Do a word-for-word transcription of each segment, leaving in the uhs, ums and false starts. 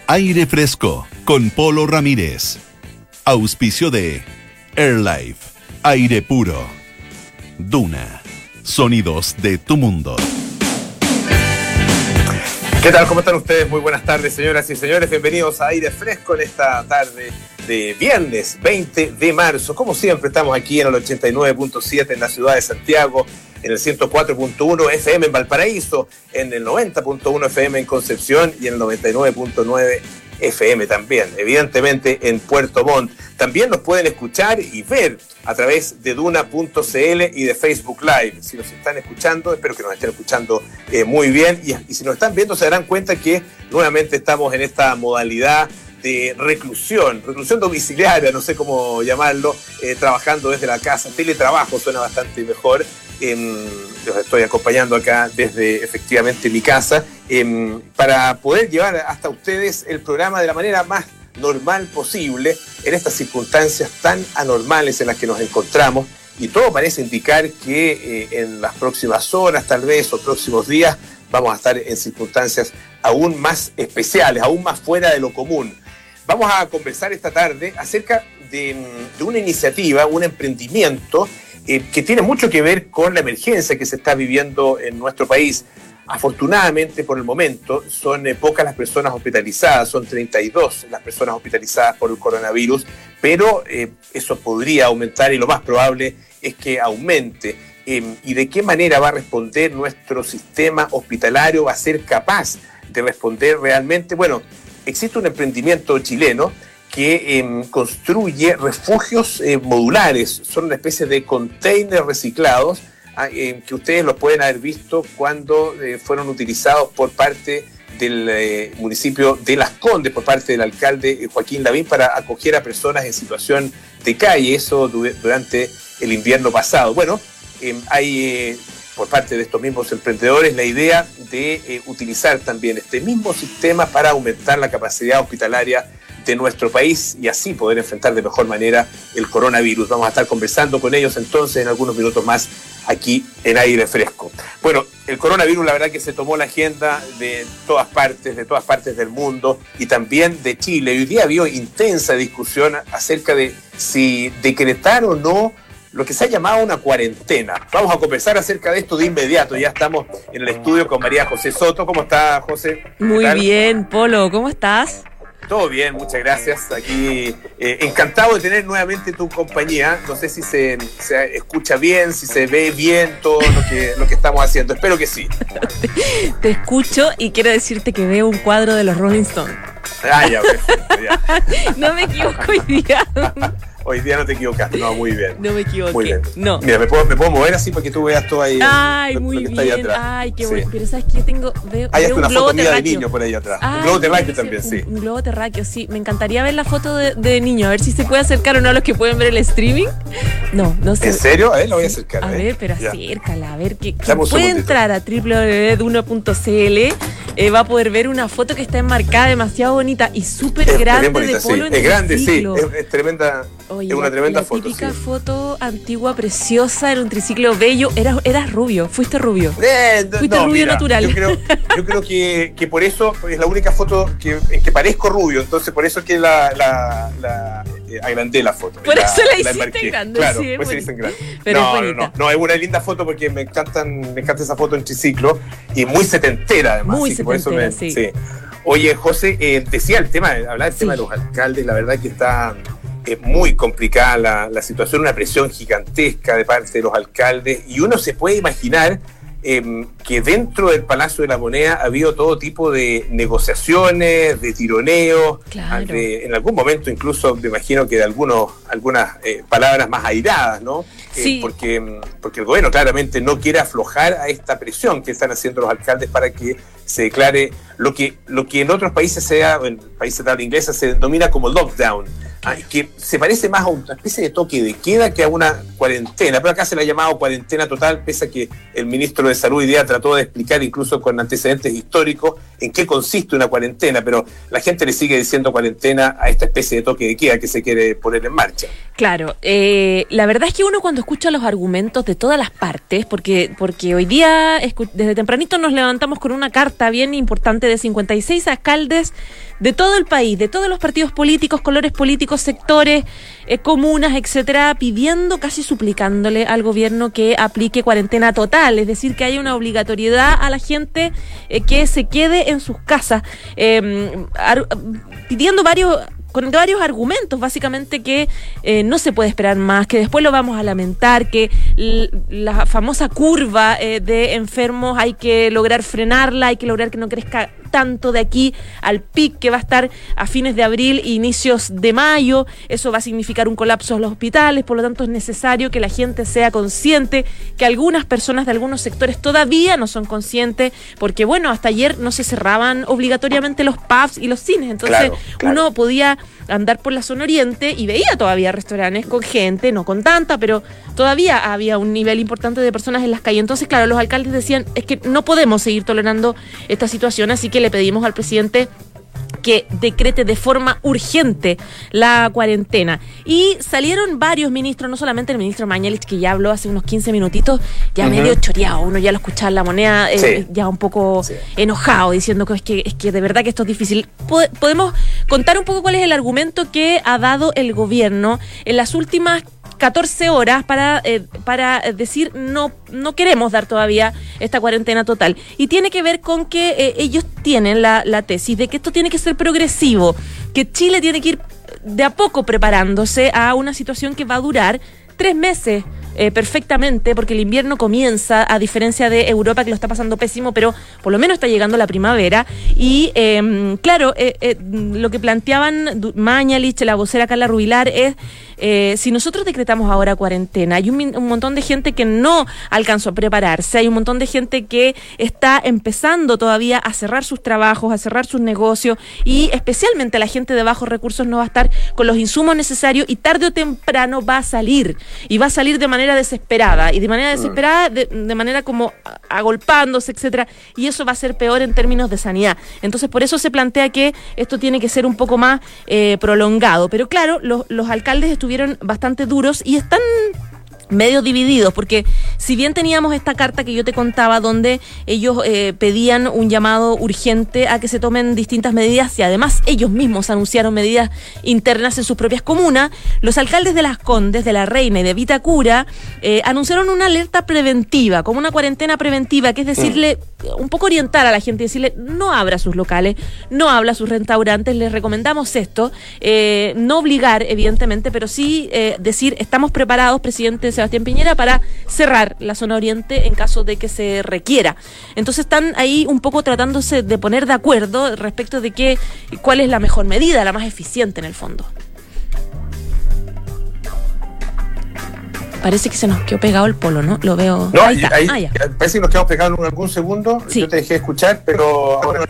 Aire Fresco con Polo Ramírez. Auspicio de AirLife, aire puro. Duna, sonidos de tu mundo. ¿Qué tal? ¿Cómo están ustedes? Muy buenas tardes, señoras y señores. Bienvenidos a Aire Fresco en esta tarde de viernes veinte de marzo. Como siempre, estamos aquí en el ochenta y nueve punto siete en la ciudad de Santiago, en el ciento cuatro punto uno F M en Valparaíso, en el noventa punto uno F M en Concepción y en el noventa y nueve punto nueve F M también, evidentemente en Puerto Montt. También nos pueden escuchar y ver a través de Duna punto C L y de Facebook Live. Si nos están escuchando, espero que nos estén escuchando eh, muy bien. Y, y si nos están viendo, se darán cuenta que nuevamente estamos en esta modalidad de reclusión, reclusión domiciliaria, no sé cómo llamarlo, eh, trabajando desde la casa. Teletrabajo suena bastante mejor. Eh, los estoy acompañando acá desde efectivamente mi casa eh, para poder llevar hasta ustedes el programa de la manera más normal posible en estas circunstancias tan anormales en las que nos encontramos, y todo parece indicar que eh, en las próximas horas tal vez o próximos días vamos a estar en circunstancias aún más especiales, aún más fuera de lo común. Vamos a conversar esta tarde acerca de, de una iniciativa, un emprendimiento eh, que tiene mucho que ver con la emergencia que se está viviendo en nuestro país. Afortunadamente, por el momento, son eh, pocas las personas hospitalizadas, son treinta y dos las personas hospitalizadas por el coronavirus, pero eh, eso podría aumentar y lo más probable es que aumente. Eh, ¿Y de qué manera va a responder nuestro sistema hospitalario? ¿Va a ser capaz de responder realmente? Bueno, existe un emprendimiento chileno que eh, construye refugios eh, modulares, son una especie de containers reciclados, eh, que ustedes los pueden haber visto cuando eh, fueron utilizados por parte del eh, municipio de Las Condes, por parte del alcalde eh, Joaquín Lavín, para acoger a personas en situación de calle, eso du- durante el invierno pasado. Bueno, eh, hay eh, por parte de estos mismos emprendedores la idea de eh, utilizar también este mismo sistema para aumentar la capacidad hospitalaria de nuestro país y así poder enfrentar de mejor manera el coronavirus. Vamos a estar conversando con ellos entonces en algunos minutos más aquí en Aire Fresco. Bueno, el coronavirus la verdad que se tomó la agenda de todas partes, de todas partes del mundo y también de Chile. Hoy día había intensa discusión acerca de si decretar o no lo que se ha llamado una cuarentena. Vamos a conversar acerca de esto de inmediato. Ya estamos en el estudio con María José Soto. ¿Cómo está, José? Muy bien, Polo. ¿Cómo estás? Todo bien, muchas gracias. Aquí eh, encantado de tener nuevamente tu compañía. No sé si se, se escucha bien, si se ve bien todo lo que, lo que estamos haciendo. Espero que sí. te, te escucho y quiero decirte que veo un cuadro de los Rolling Stones. Ah, ya, perfecto, ya. No me equivoco hoy día. Hoy día no te equivocaste, no, muy bien. No me equivoqué. Muy bien. No. Mira, me puedo, me puedo mover así para que tú veas todo ahí. Ay, lo, muy lo que está bien. ahí atrás. Ay, qué sí. bueno. Pero ¿sabes qué? Tengo, veo, Hay veo hasta una un globo foto mía de terráqueo. niño por ahí atrás. Ay, un globo terráqueo un, también, sí. Un globo terráqueo, sí. Me encantaría ver la foto de, de niño, a ver si se puede acercar o no a los que pueden ver el streaming. No, no sé. ¿En serio? A ver, la voy a acercar. A ¿eh? ver, pero ya. acércala, a ver, que, que Dame un puede segundito. entrar a doble u doble u doble u punto duna punto c l, eh, va a poder ver una foto que está enmarcada, demasiado bonita y súper Es grande bien bonita, de Polo sí. en Es grande, sí. triciclo. Es, es tremenda. Oye, es una la- tremenda la foto. típica Sí. foto antigua, preciosa, en un triciclo bello. Eras, eras rubio, fuiste rubio. Eh, no, Fuiste no, rubio mira, natural. Yo creo, yo creo que, que por eso es la única foto que, en que parezco rubio, entonces por eso es que la, la, la eh, agrandé la foto. Por la, eso la hiciste enmarqué. grande, Claro, sí, es pues se bonita. dicen grande. Pero no, es no, bonita. no, no, es una linda foto porque me encantan, me encanta esa foto en triciclo y muy setentera además. Muy así que por eso setentera, me- sí. Oye, José, eh, decía el tema, hablaba del Sí. tema de los alcaldes, la verdad que está eh, muy complicada la, la situación, una presión gigantesca de parte de los alcaldes y uno se puede imaginar eh, que dentro del Palacio de la Moneda ha habido todo tipo de negociaciones, de tironeos, Claro. de- en algún momento incluso me imagino que de algunos, algunas eh, palabras más airadas, ¿no? Eh, Sí. porque, porque el gobierno claramente no quiere aflojar a esta presión que están haciendo los alcaldes para que se declare lo que, lo que en otros países, sea, en países de habla inglesa, se denomina como lockdown. Ah, que se parece más a una especie de toque de queda que a una cuarentena, pero acá se le ha llamado cuarentena total, pese a que el ministro de Salud hoy día trató de explicar, incluso con antecedentes históricos, en qué consiste una cuarentena, pero la gente le sigue diciendo cuarentena a esta especie de toque de queda que se quiere poner en marcha. Claro, eh, la verdad es que uno cuando escucha los argumentos de todas las partes, porque porque hoy día escu- desde tempranito nos levantamos con una carta bien importante de cincuenta y seis alcaldes de todo el país, de todos los partidos políticos, colores políticos, sectores, eh, comunas, etcétera, pidiendo, casi suplicándole al gobierno que aplique cuarentena total, es decir, que haya una obligatoriedad a la gente eh, que se quede en sus casas, eh, ar- pidiendo varios... con varios argumentos, básicamente que eh, no se puede esperar más, que después lo vamos a lamentar, que l- la famosa curva eh, de enfermos hay que lograr frenarla, hay que lograr que no crezca tanto de aquí al pic que va a estar a fines de abril, inicios de mayo. Eso va a significar un colapso en los hospitales, por lo tanto es necesario que la gente sea consciente, que algunas personas de algunos sectores todavía no son conscientes, porque bueno, hasta ayer no se cerraban obligatoriamente los pubs y los cines, entonces claro, claro. uno podía andar por la zona oriente y veía todavía restaurantes con gente, no con tanta, pero todavía había un nivel importante de personas en las calles. Entonces, claro, los alcaldes decían, es que no podemos seguir tolerando esta situación, así que le pedimos al presidente que decrete de forma urgente la cuarentena. Y salieron varios ministros, no solamente el ministro Mañalich, que ya habló hace unos quince minutitos, ya uh-huh. medio choreado, uno ya lo escuchaba en La Moneda, eh, sí. ya un poco sí. enojado, diciendo que es, que es que de verdad que esto es difícil. Podemos contar un poco cuál es el argumento que ha dado el gobierno en las últimas catorce horas para eh, para decir no no queremos dar todavía esta cuarentena total, y tiene que ver con que eh, ellos tienen la, la tesis de que esto tiene que ser progresivo, que Chile tiene que ir de a poco preparándose a una situación que va a durar tres meses eh, perfectamente, porque el invierno comienza, a diferencia de Europa que lo está pasando pésimo, pero por lo menos está llegando la primavera. Y eh, claro, eh, eh, lo que planteaban Mañalich, la vocera Carla Rubilar, es eh, si nosotros decretamos ahora cuarentena, hay un, un montón de gente que no alcanzó a prepararse, hay un montón de gente que está empezando todavía a cerrar sus trabajos, a cerrar sus negocios, y especialmente la gente de bajos recursos no va a estar con los insumos necesarios, y tarde o temprano va a salir, y va a salir de manera desesperada, y de manera desesperada, de, de manera como agolpándose, etcétera, y eso va a ser peor en términos de sanidad. Entonces, por eso se plantea que esto tiene que ser un poco más eh, prolongado. Pero claro, los, los alcaldes estuvieron bastante duros y están medio divididos, porque si bien teníamos esta carta que yo te contaba donde ellos eh, pedían un llamado urgente a que se tomen distintas medidas, y además ellos mismos anunciaron medidas internas en sus propias comunas, los alcaldes de Las Condes, de La Reina y de Vitacura eh, anunciaron una alerta preventiva, como una cuarentena preventiva, que es decirle, un poco orientar a la gente, decirle, no abra sus locales, no abra sus restaurantes, les recomendamos esto, eh, no obligar evidentemente, pero sí eh, decir, estamos preparados, presidente Sebastián Piñera, para cerrar la zona oriente en caso de que se requiera. Entonces están ahí un poco tratándose de poner de acuerdo respecto de qué, cuál es la mejor medida, la más eficiente en el fondo. Parece que se nos quedó pegado el polo, ¿no? Lo veo. No, ahí está. Ahí, ah, ya. Parece que nos quedamos pegados en algún segundo. Sí. Yo te dejé escuchar, pero ahora...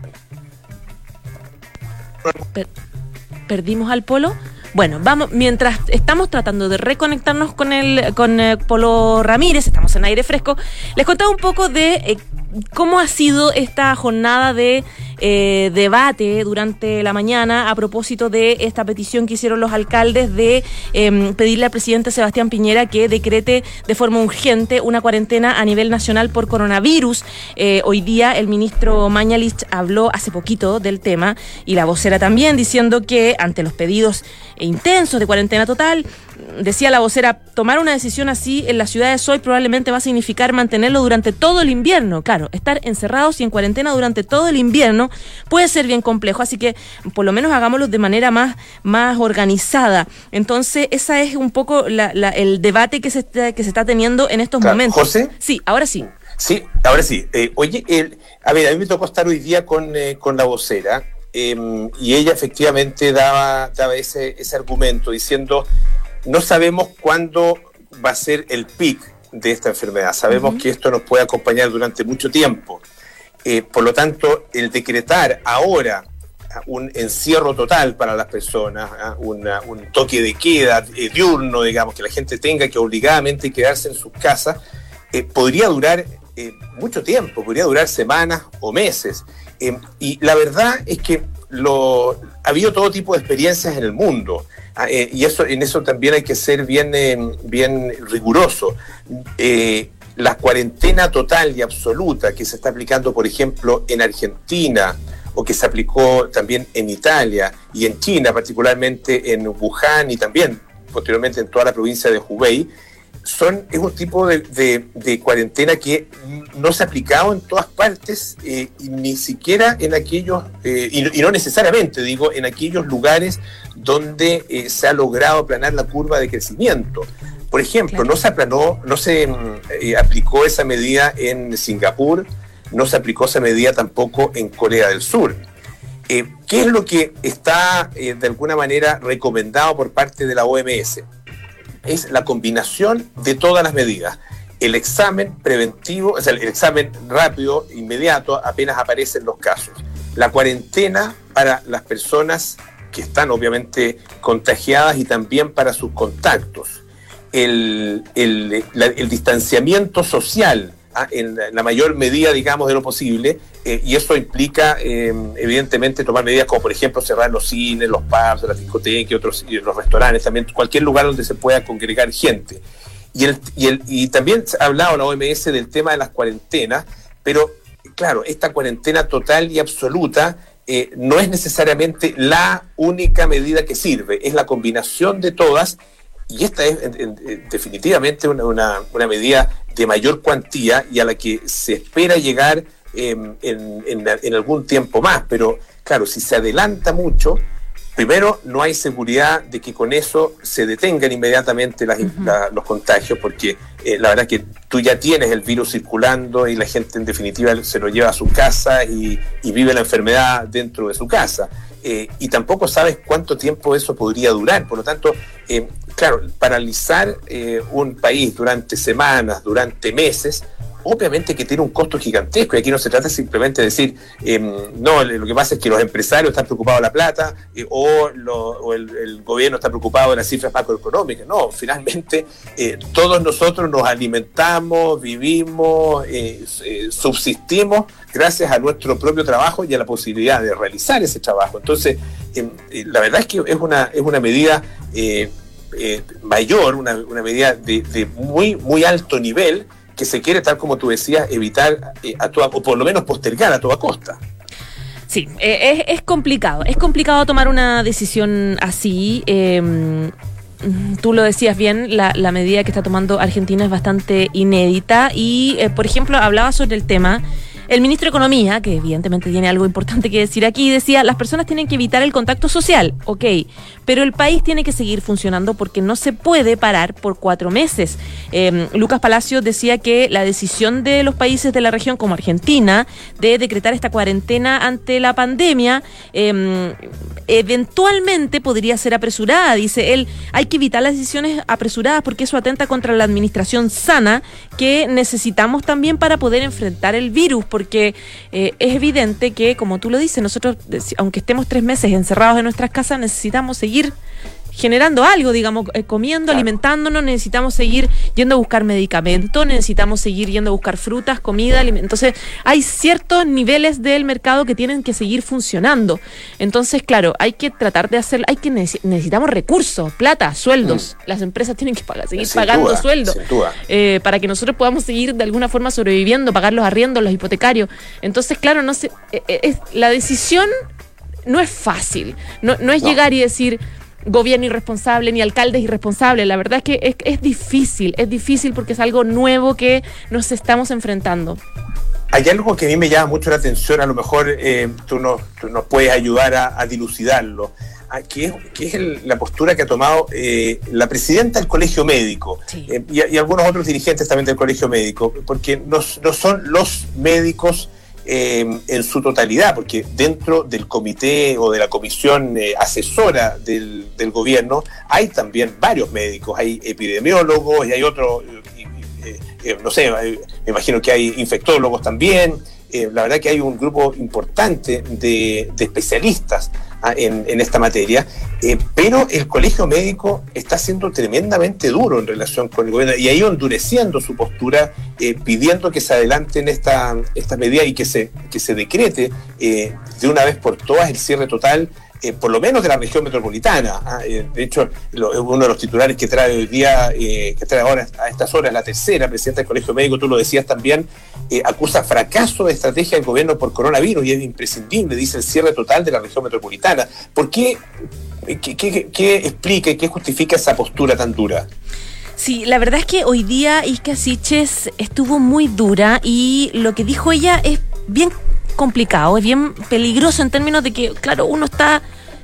Per- perdimos al polo. Bueno, vamos, mientras estamos tratando de reconectarnos con el con eh, Polo Ramírez, estamos en aire fresco, les contaba un poco de eh, cómo ha sido esta jornada de eh, debate durante la mañana a propósito de esta petición que hicieron los alcaldes de eh, pedirle al presidente Sebastián Piñera que decrete de forma urgente una cuarentena a nivel nacional por coronavirus. Eh, hoy día el ministro Mañalich habló hace poquito del tema, y la vocera también, diciendo que ante los pedidos intensos de cuarentena total, decía la vocera, tomar una decisión así en las ciudades hoy probablemente va a significar mantenerlo durante todo el invierno. Claro, estar encerrados y en cuarentena durante todo el invierno puede ser bien complejo, así que por lo menos hagámoslo de manera más, más organizada. Entonces, esa es un poco la, la, el debate que se está, que se está teniendo en estos claro. momentos. ¿José? Sí, ahora sí. Sí, ahora sí. Eh, oye, el, a ver, a mí me tocó estar hoy día con, eh, con la vocera, eh, y ella efectivamente daba, daba ese, ese argumento diciendo, no sabemos cuándo va a ser el pic de esta enfermedad, sabemos uh-huh. que esto nos puede acompañar durante mucho tiempo, eh, por lo tanto, el decretar ahora un encierro total para las personas, ¿eh? Una, un toque de queda eh, diurno, digamos, que la gente tenga que obligadamente quedarse en sus casas, eh, podría durar eh, mucho tiempo, podría durar semanas o meses. Eh, y la verdad es que lo, ha habido todo tipo de experiencias en el mundo, eh, y eso en eso también hay que ser bien, eh, bien riguroso. Eh, la cuarentena total y absoluta que se está aplicando, por ejemplo, en Argentina, o que se aplicó también en Italia y en China, particularmente en Wuhan y también posteriormente en toda la provincia de Hubei, son, es un tipo de, de, de cuarentena que no se ha aplicado en todas partes, eh, y ni siquiera en aquellos, eh, y, y no necesariamente, digo, en aquellos lugares donde eh, se ha logrado aplanar la curva de crecimiento. Por ejemplo, claro. no se aplanó, no se eh, aplicó esa medida en Singapur, no se aplicó esa medida tampoco en Corea del Sur. Eh, ¿Qué es lo que está eh, de alguna manera recomendado por parte de la O M S? Es la combinación de todas las medidas. El examen preventivo, o sea, el examen rápido, inmediato, apenas aparecen los casos. La cuarentena para las personas que están obviamente contagiadas y también para sus contactos. El, el, la, el distanciamiento social, ¿ah? en la mayor medida, digamos, de lo posible, eh, y eso implica, eh, evidentemente, tomar medidas como, por ejemplo, cerrar los cines, los pubs, las discotecas y otros, y los restaurantes, también cualquier lugar donde se pueda congregar gente. Y, el, y, el, y también ha hablado la O M S del tema de las cuarentenas, pero, claro, esta cuarentena total y absoluta eh, no es necesariamente la única medida que sirve, es la combinación de todas. Y esta es en, en, definitivamente una, una, una medida de mayor cuantía y a la que se espera llegar eh, en, en, en algún tiempo más. Pero claro, si se adelanta mucho, primero no hay seguridad de que con eso se detengan inmediatamente las, uh-huh. la, los contagios, porque eh, la verdad que tú ya tienes el virus circulando y la gente en definitiva se lo lleva a su casa y, y vive la enfermedad dentro de su casa. Eh, y tampoco sabes cuánto tiempo eso podría durar. Por lo tanto, eh, claro, paralizar eh, un país durante semanas, durante meses, obviamente que tiene un costo gigantesco. Y aquí no se trata simplemente de decir, eh, no, lo que pasa es que los empresarios están preocupados de la plata eh, o, lo, o el, el gobierno está preocupado de las cifras macroeconómicas. No, finalmente eh, todos nosotros nos alimentamos, vivimos, eh, eh, subsistimos gracias a nuestro propio trabajo y a la posibilidad de realizar ese trabajo. Entonces, eh, eh, la verdad es que es una, es una medida eh, eh, mayor, una, una medida de, de muy, muy alto nivel, que se quiere, tal como tú decías, evitar eh, a toda, o por lo menos postergar a toda costa. Sí, eh, es, es complicado, es complicado tomar una decisión así. Eh, tú lo decías bien, la, la medida que está tomando Argentina es bastante inédita y, eh, por ejemplo, hablaba sobre el tema. El ministro de Economía, que evidentemente tiene algo importante que decir aquí, decía, las personas tienen que evitar el contacto social, ok, pero el país tiene que seguir funcionando porque no se puede parar por cuatro meses. Eh, Lucas Palacio decía que la decisión de los países de la región, como Argentina, de decretar esta cuarentena ante la pandemia, eh, eventualmente podría ser apresurada. Dice él, hay que evitar las decisiones apresuradas porque eso atenta contra la administración sana que necesitamos también para poder enfrentar el virus, porque eh, es evidente que, como tú lo dices, nosotros, aunque estemos tres meses encerrados en nuestras casas, necesitamos seguir generando algo, digamos, eh, comiendo, claro. alimentándonos, necesitamos seguir yendo a buscar medicamentos, necesitamos seguir yendo a buscar frutas, comida, alimentos. Entonces, hay ciertos niveles del mercado que tienen que seguir funcionando. Entonces, claro, hay que tratar de hacer, hay que necesitamos recursos, plata, sueldos. Mm. Las empresas tienen que pagar, seguir sin pagando duda, sueldos eh, para que nosotros podamos seguir de alguna forma sobreviviendo, pagar los arriendos, los hipotecarios. Entonces, claro, no sé, eh, es, la decisión no es fácil, no, no es no. llegar y decir gobierno irresponsable, ni alcaldes irresponsables. La verdad es que es, es difícil, es difícil porque es algo nuevo que nos estamos enfrentando. Hay algo que a mí me llama mucho la atención, a lo mejor eh, tú, nos, tú nos puedes ayudar a, a dilucidarlo, a, que es, que es el, la postura que ha tomado eh, la presidenta del Colegio Médico sí. eh, y, y algunos otros dirigentes también del Colegio Médico, porque no, no son los médicos Eh, en su totalidad, porque dentro del comité o de la comisión eh, asesora del, del gobierno hay también varios médicos, hay epidemiólogos y hay otros, eh, eh, no sé, me imagino que hay infectólogos también. Eh, la verdad que hay un grupo importante de, de especialistas ah, en, en esta materia, eh, pero el Colegio Médico está siendo tremendamente duro en relación con el gobierno y ha ido endureciendo su postura, eh, pidiendo que se adelanten esta, esta medida y que se, que se decrete eh, de una vez por todas el cierre total, Eh, por lo menos de la región metropolitana. ¿ah? Eh, de hecho, lo, uno de los titulares que trae hoy día, eh, que trae ahora a estas horas, la tercera presidenta del Colegio Médico, tú lo decías también, eh, acusa fracaso de estrategia del gobierno por coronavirus y es imprescindible, dice, el cierre total de la región metropolitana. ¿Por qué? ¿Qué, qué, qué explica y qué justifica esa postura tan dura? Sí, la verdad es que hoy día Isquia Siches estuvo muy dura y lo que dijo ella es bien complicado, es bien peligroso en términos de que, claro, uno está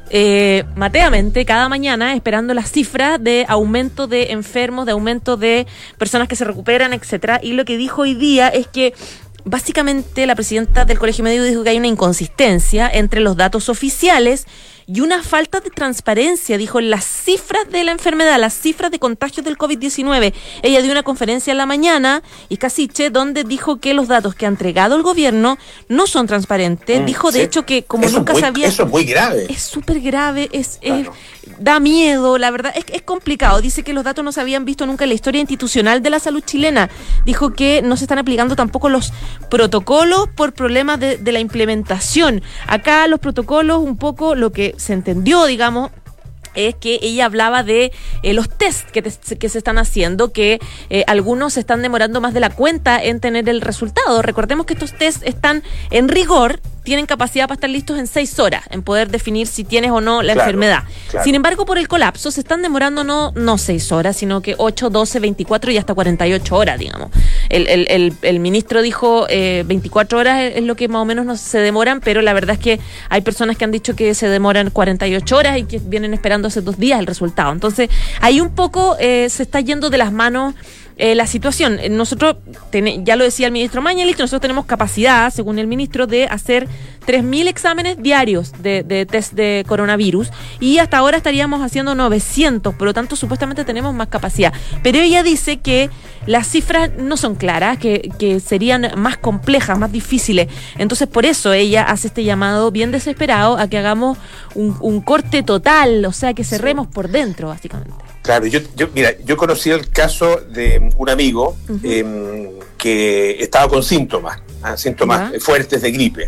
eh, mateamente cada mañana esperando las cifras de aumento de enfermos, de aumento de personas que se recuperan, etcétera. Y lo que dijo hoy día es que básicamente la presidenta del Colegio Médico dijo que hay una inconsistencia entre los datos oficiales y una falta de transparencia, dijo, en las cifras de la enfermedad, las cifras de contagios del covid diecinueve. Ella dio una conferencia en la mañana, Isquia Siches, donde dijo que los datos que ha entregado el gobierno no son transparentes. Mm, dijo, de sí. hecho, que como eso nunca muy, sabía... Eso es muy grave. Es súper grave, es, claro. es da miedo, la verdad, es, es complicado. Dice que los datos no se habían visto nunca en la historia institucional de la salud chilena. Dijo que no se están aplicando tampoco los protocolos por problemas de, de la implementación. Acá los protocolos, un poco lo que se entendió, digamos, es que ella hablaba de eh, los test que, te, que se están haciendo, que eh, algunos se están demorando más de la cuenta en tener el resultado. Recordemos que estos test están en rigor, tienen capacidad para estar listos en seis horas, en poder definir si tienes o no la claro, enfermedad. Claro. Sin embargo, por el colapso se están demorando no, no seis horas, sino que ocho, doce, veinticuatro y hasta cuarenta y ocho horas, digamos. El, el, el, el ministro dijo eh, veinticuatro horas es lo que más o menos no se demoran, pero la verdad es que hay personas que han dicho que se demoran cuarenta y ocho horas y que vienen esperando hace dos días el resultado. Entonces, ahí un poco eh, se está yendo de las manos Eh, la situación. Nosotros, ten, ya lo decía el ministro Mañalich, nosotros tenemos capacidad, según el ministro, de hacer tres mil exámenes diarios de, de test de coronavirus y hasta ahora estaríamos haciendo novecientos, por lo tanto supuestamente tenemos más capacidad. Pero ella dice que las cifras no son claras, que, que serían más complejas, más difíciles. Entonces por eso ella hace este llamado bien desesperado a que hagamos un, un corte total, o sea, que cerremos sí. por dentro, básicamente. Claro, yo, yo mira, yo conocí el caso de un amigo uh-huh. eh, que estaba con síntomas, ¿eh? síntomas uh-huh. fuertes de gripe,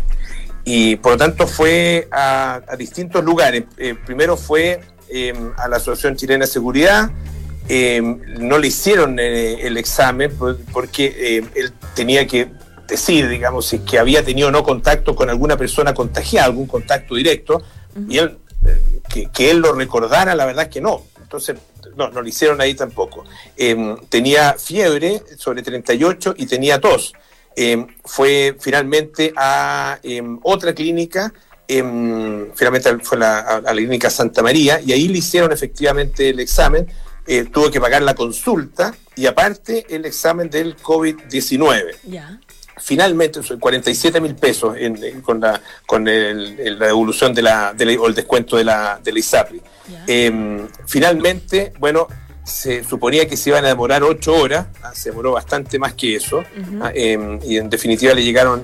y por lo tanto fue a, a distintos lugares. Eh, primero fue eh, a la Asociación Chilena de Seguridad, eh, no le hicieron eh, el examen porque eh, él tenía que decir, digamos, si que había tenido o no contacto con alguna persona contagiada, algún contacto directo, uh-huh. y él, eh, que, que él lo recordara, la verdad es que no. Entonces, no, no lo hicieron ahí tampoco. Eh, tenía fiebre sobre treinta y ocho y tenía tos. Eh, fue finalmente a eh, otra clínica, eh, finalmente fue la, a, a la clínica Santa María, y ahí le hicieron efectivamente el examen. Eh, tuvo que pagar la consulta y aparte el examen del covid diecinueve. Ya. Yeah. Finalmente, cuarenta y siete mil pesos en, en, con, la, con el, el, la devolución de la, de la, o el descuento de la, de la ISAPRE. Yeah. Eh, finalmente, bueno, se suponía que se iban a demorar ocho horas, ¿ah? Se demoró bastante más que eso, uh-huh. ¿ah? eh, y en definitiva le llegaron...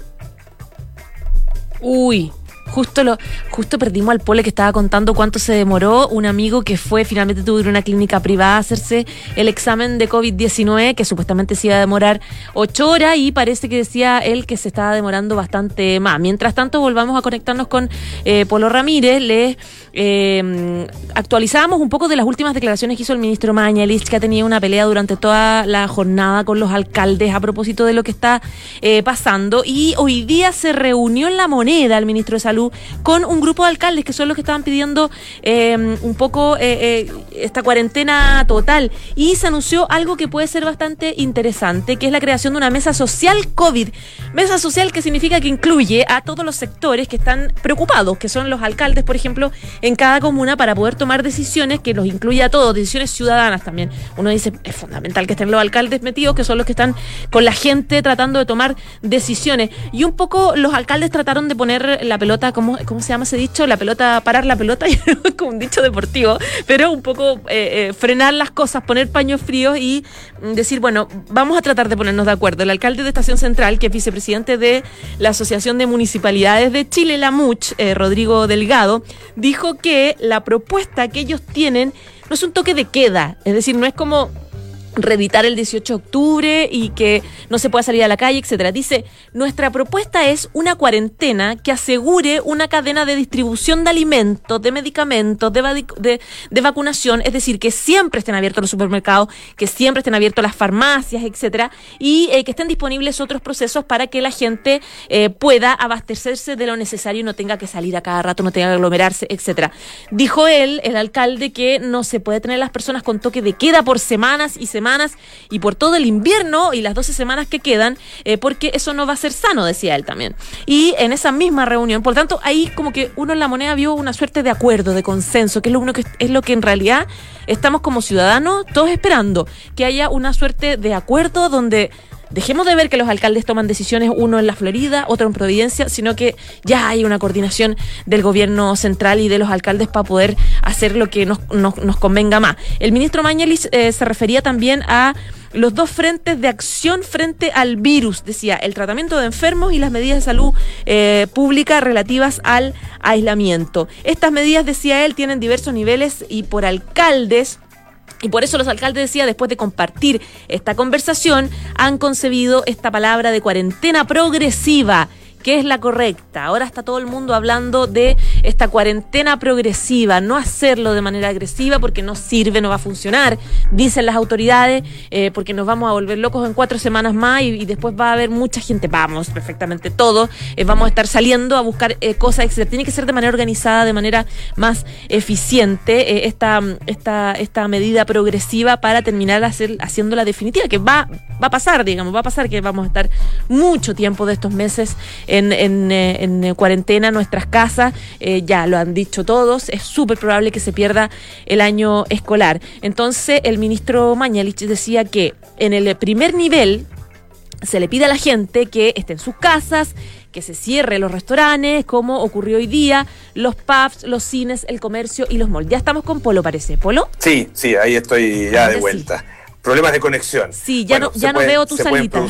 Uy... Justo lo, justo perdimos al Pole que estaba contando cuánto se demoró un amigo que fue, finalmente tuvo que ir a una clínica privada a hacerse el examen de covid diecinueve, que supuestamente se iba a demorar ocho horas, y parece que decía él que se estaba demorando bastante más. Mientras tanto, volvamos a conectarnos con eh, Polo Ramírez. Les eh, actualizamos un poco de las últimas declaraciones que hizo el ministro Mañalich, que ha tenido una pelea durante toda la jornada con los alcaldes a propósito de lo que está eh, pasando, y hoy día se reunió en La Moneda el ministro de Salud con un grupo de alcaldes que son los que estaban pidiendo eh, un poco eh, eh, esta cuarentena total, y se anunció algo que puede ser bastante interesante, que es la creación de una mesa social COVID. Mesa social que significa que incluye a todos los sectores que están preocupados, que son los alcaldes, por ejemplo, en cada comuna para poder tomar decisiones que los incluya a todos, decisiones ciudadanas también. Uno dice, es fundamental que estén los alcaldes metidos, que son los que están con la gente tratando de tomar decisiones. Y un poco los alcaldes trataron de poner la pelota, ¿cómo, cómo se llama ese dicho? La pelota, parar la pelota, como un dicho deportivo, pero un poco eh, eh, frenar las cosas, poner paños fríos y decir, bueno, vamos a tratar de ponernos de acuerdo. El alcalde de Estación Central, que es vicepresidente de la Asociación de Municipalidades de Chile, la MUCH, eh, Rodrigo Delgado, dijo que la propuesta que ellos tienen no es un toque de queda, es decir, no es como reeditar el dieciocho de octubre y que no se pueda salir a la calle, etcétera. Dice, nuestra propuesta es una cuarentena que asegure una cadena de distribución de alimentos, de medicamentos, de, de, de vacunación, es decir, que siempre estén abiertos los supermercados, que siempre estén abiertos las farmacias, etcétera, y eh, que estén disponibles otros procesos para que la gente eh, pueda abastecerse de lo necesario y no tenga que salir a cada rato, no tenga que aglomerarse, etcétera. Dijo él, el alcalde, que no se puede tener las personas con toque de queda por semanas y semanas semanas y por todo el invierno y las doce semanas que quedan, eh, porque eso no va a ser sano, decía él también. Y en esa misma reunión, por lo tanto, ahí como que uno en La Moneda vio una suerte de acuerdo, de consenso, que es lo, uno que, es lo que en realidad estamos como ciudadanos todos esperando, que haya una suerte de acuerdo donde dejemos de ver que los alcaldes toman decisiones, uno en la Florida, otro en Providencia, sino que ya hay una coordinación del gobierno central y de los alcaldes para poder hacer lo que nos, nos, nos convenga más. El ministro Mañalich eh, se refería también a los dos frentes de acción frente al virus, decía, el tratamiento de enfermos y las medidas de salud eh, pública relativas al aislamiento. Estas medidas, decía él, tienen diversos niveles y por alcaldes. Y por eso los alcaldes, decía, después de compartir esta conversación, han concebido esta palabra de cuarentena progresiva, que es la correcta. Ahora está todo el mundo hablando de esta cuarentena progresiva, no hacerlo de manera agresiva porque no sirve, no va a funcionar, dicen las autoridades, eh, porque nos vamos a volver locos en cuatro semanas más y, y después va a haber mucha gente, vamos, perfectamente todos, eh, vamos a estar saliendo a buscar eh, cosas, etcétera. Tiene que ser de manera organizada, de manera más eficiente, eh, esta, esta, esta medida progresiva para terminar hacer, haciendo la definitiva, que va, va a pasar, digamos, va a pasar que vamos a estar mucho tiempo de estos meses En, en, en cuarentena en nuestras casas, eh, ya lo han dicho todos, es súper probable que se pierda el año escolar. Entonces el ministro Mañalich decía que en el primer nivel se le pide a la gente que esté en sus casas, que se cierre los restaurantes, como ocurrió hoy día, los pubs, los cines, el comercio y los malls. Ya estamos con Polo, parece. ¿Polo? Sí, sí, ahí estoy ya Ahora de vuelta. Sí. Problemas de conexión. Sí, ya bueno, no, ya no veo tu salita.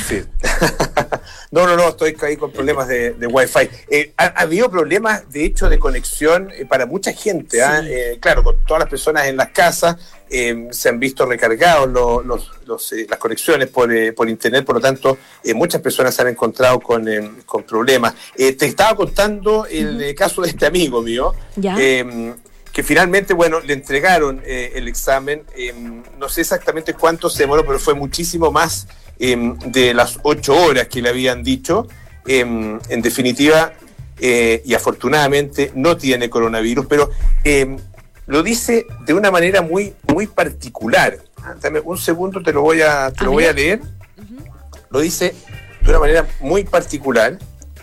no, no, no, estoy ahí con problemas de, de Wi-Fi. Eh, ha, ha habido problemas, de hecho, de conexión eh, para mucha gente. Sí. ¿eh? Eh, claro, con todas las personas en las casas eh, se han visto recargados los, los, los, eh, las conexiones por, eh, por internet, por lo tanto, eh, muchas personas se han encontrado con, eh, con problemas. Eh, te estaba contando el uh-huh. caso de este amigo mío. ¿Ya? Eh, que finalmente, bueno, le entregaron eh, el examen, eh, no sé exactamente cuánto se demoró, pero fue muchísimo más eh, de las ocho horas que le habían dicho. Eh, en definitiva, eh, y afortunadamente no tiene coronavirus, pero eh, lo dice de una manera muy, muy particular. Dame un segundo, te lo voy a, te lo voy a leer. Uh-huh. Lo dice de una manera muy particular,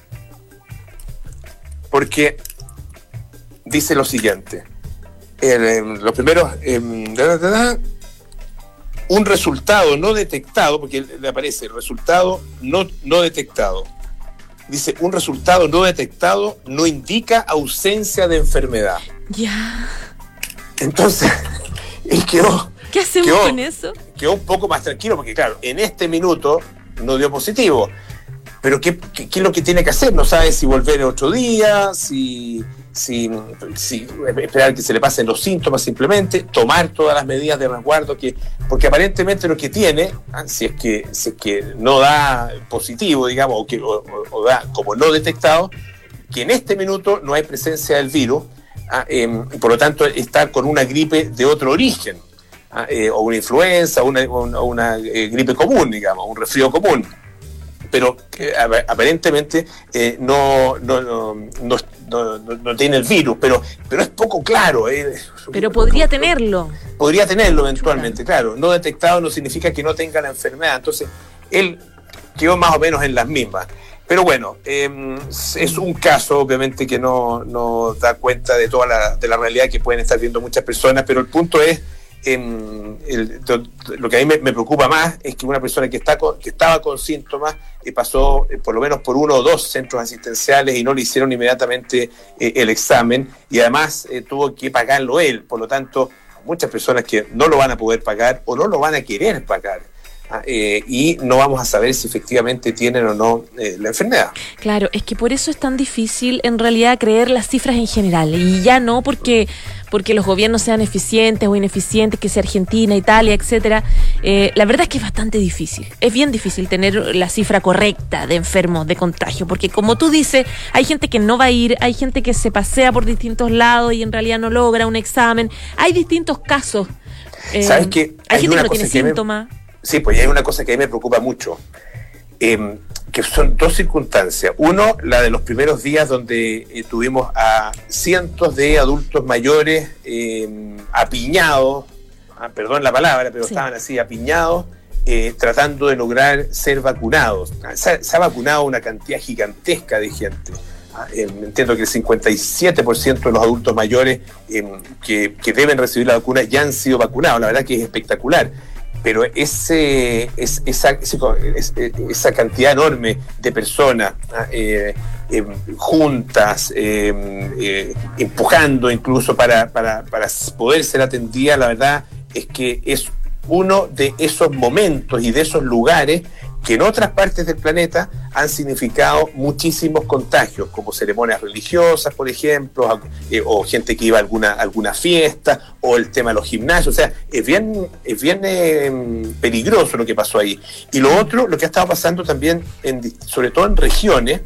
porque dice lo siguiente. El, los primeros eh, da, da, da, un resultado no detectado, porque le aparece el resultado no, no detectado, dice un resultado no detectado no indica ausencia de enfermedad. Ya. Entonces él quedó ¿qué hacemos quedó, con eso? Quedó un poco más tranquilo, porque claro, en este minuto no dio positivo, pero ¿qué, qué, qué es lo que tiene que hacer? No sabe si volver otro día, si Si, si esperar que se le pasen los síntomas, simplemente tomar todas las medidas de resguardo, que porque aparentemente lo que tiene, ¿ah? si es que si es que no da positivo, digamos, o, que, o, o da como no detectado, que en este minuto no hay presencia del virus, ¿ah? eh, y por lo tanto está con una gripe de otro origen, ¿ah? eh, o una influenza, o una, una, una eh, gripe común, digamos, un resfrío común. Pero eh, aparentemente eh, no, no, no, no, no, no tiene el virus, pero, pero es poco claro. Eh. Pero podría tenerlo. Podría tenerlo eventualmente, claro. No detectado no significa que no tenga la enfermedad. Entonces, él quedó más o menos en las mismas. Pero bueno, eh, es un caso obviamente que no, no da cuenta de toda la, de la realidad que pueden estar viendo muchas personas, pero el punto es, eh, el, lo que a mí me, me preocupa más es que una persona que, está con, que estaba con síntomas eh, pasó eh, por lo menos por uno o dos centros asistenciales y no le hicieron inmediatamente eh, el examen, y además eh, tuvo que pagarlo él. Por lo tanto, muchas personas que no lo van a poder pagar o no lo van a querer pagar. Eh, y no vamos a saber si efectivamente tienen o no eh, la enfermedad. Claro, es que por eso es tan difícil en realidad creer las cifras en general, y ya no porque porque los gobiernos sean eficientes o ineficientes, que sea Argentina, Italia, etcétera. Eh, la verdad es que es bastante difícil, es bien difícil tener la cifra correcta de enfermos, de contagio, porque como tú dices, hay gente que no va a ir, hay gente que se pasea por distintos lados y en realidad no logra un examen, hay distintos casos. Eh, ¿Sabes qué? Hay, hay gente que no tiene síntomas. Me... Sí, pues hay una cosa que a mí me preocupa mucho, eh, que son dos circunstancias. Uno, la de los primeros días donde eh, tuvimos a cientos de adultos mayores eh, apiñados, ah, perdón la palabra, pero sí, estaban así apiñados, eh, tratando de lograr ser vacunados. Se, se ha vacunado una cantidad gigantesca de gente. Eh, entiendo que el cincuenta y siete por ciento de los adultos mayores eh, que, que deben recibir la vacuna ya han sido vacunados. La verdad que es espectacular. Pero ese, es, esa, ese, esa cantidad enorme de personas eh, eh, juntas, eh, eh, empujando incluso para, para, para poder ser atendida, la verdad es que es uno de esos momentos y de esos lugares que en otras partes del planeta han significado muchísimos contagios, como ceremonias religiosas, por ejemplo, eh, o gente que iba a alguna, alguna fiesta, o el tema de los gimnasios. O sea, es bien, es bien eh, peligroso lo que pasó ahí. Y lo otro, lo que ha estado pasando también, en, sobre todo en regiones,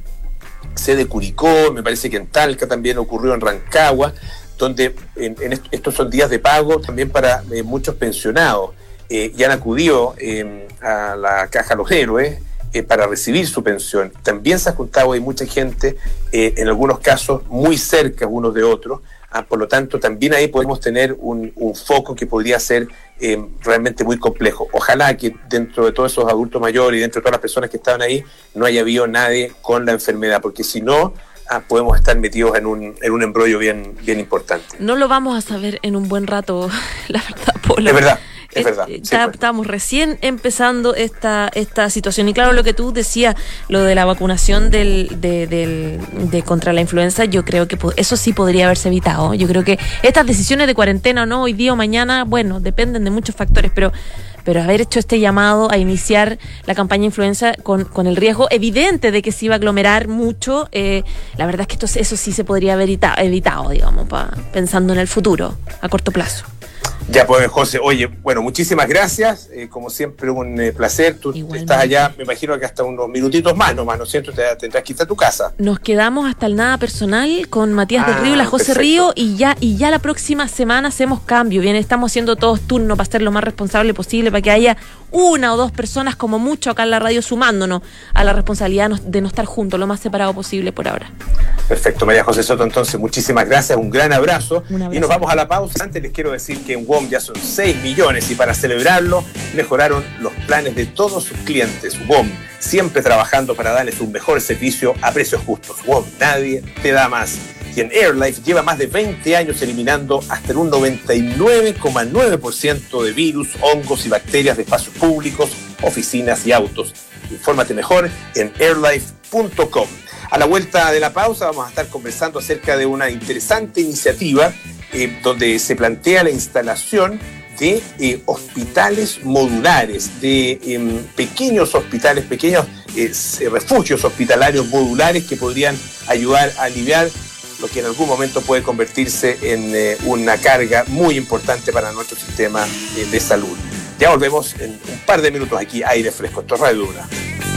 sé de Curicó, me parece que en Talca también ocurrió, en Rancagua, donde en, en est- estos son días de pago también para eh, muchos pensionados. Eh, y han acudido eh, a la Caja Los Héroes eh, para recibir su pensión. También se ha juntado, hay mucha gente, eh, en algunos casos muy cerca unos de otros, ah, por lo tanto también ahí podemos tener un, un foco que podría ser eh, realmente muy complejo. Ojalá que dentro de todos esos adultos mayores y dentro de todas las personas que estaban ahí no haya habido nadie con la enfermedad, porque si no, ah, podemos estar metidos en un, en un embrollo bien, bien importante. No lo vamos a saber en un buen rato, la verdad, Polo. Es verdad. Es verdad. Sí, está, pues. Estamos recién empezando esta esta situación, y claro, lo que tú decías, lo de la vacunación del, de, del, de contra la influenza, yo creo que eso sí podría haberse evitado. Yo creo que estas decisiones de cuarentena o no, hoy día o mañana, bueno, dependen de muchos factores, pero pero haber hecho este llamado a iniciar la campaña influenza con, con el riesgo evidente de que se iba a aglomerar mucho, eh, la verdad es que esto, eso sí se podría haber evitado, evitado digamos, pa, pensando en el futuro, a corto plazo. Ya pues, José, oye, bueno, muchísimas gracias, eh, como siempre un eh, placer, tú Igualmente. Estás allá, me imagino que hasta unos minutitos más nomás, ¿no es cierto? Te tendrás que irte a tu casa. Nos quedamos hasta el nada personal con Matías ah, del Río y la José perfecto. Río, y ya y ya la próxima semana hacemos cambio, bien, estamos haciendo todos turnos para ser lo más responsable posible, para que haya una o dos personas como mucho acá en la radio sumándonos a la responsabilidad de no estar juntos, lo más separado posible por ahora. Perfecto, María José Soto, entonces muchísimas gracias, un gran abrazo, un abrazo. Y nos vamos a la pausa. Antes les quiero decir que en W O M ya son seis millones y para celebrarlo mejoraron los planes de todos sus clientes. W O M, siempre trabajando para darles un mejor servicio a precios justos. W O M, nadie te da más. Y en AirLife lleva más de veinte años eliminando hasta en un noventa y nueve coma nueve por ciento de virus, hongos y bacterias de espacios públicos, oficinas y autos. Infórmate mejor en airlife punto com. A la vuelta de la pausa vamos a estar conversando acerca de una interesante iniciativa eh, donde se plantea la instalación de eh, hospitales modulares, de eh, pequeños hospitales, pequeños eh, refugios hospitalarios modulares que podrían ayudar a aliviar lo que en algún momento puede convertirse en eh, una carga muy importante para nuestro sistema eh, de salud. Ya volvemos en un par de minutos aquí, Aire Fresco, esto es Radio Duna.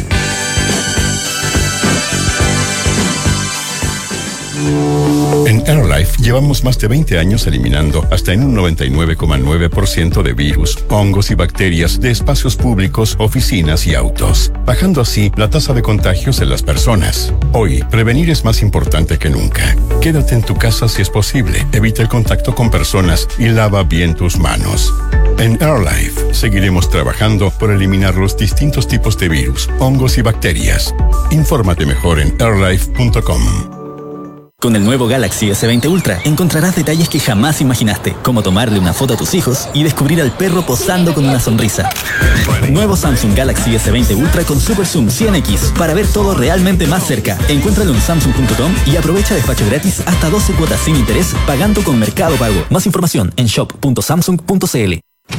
En AirLife llevamos más de veinte años eliminando hasta en un noventa y nueve coma nueve por ciento de virus, hongos y bacterias de espacios públicos, oficinas y autos, bajando así la tasa de contagios en las personas. Hoy, prevenir es más importante que nunca. Quédate en tu casa si es posible, evita el contacto con personas y lava bien tus manos. En AirLife seguiremos trabajando por eliminar los distintos tipos de virus, hongos y bacterias. Infórmate mejor en airlife punto com. Con el nuevo Galaxy ese veinte Ultra encontrarás detalles que jamás imaginaste, como tomarle una foto a tus hijos y descubrir al perro posando con una sonrisa. Nuevo Samsung Galaxy ese veinte Ultra con Super Zoom cien equis para ver todo realmente más cerca. Encuéntralo en samsung punto com y aprovecha despacho gratis hasta doce cuotas sin interés pagando con Mercado Pago. Más información en shop punto samsung punto cl.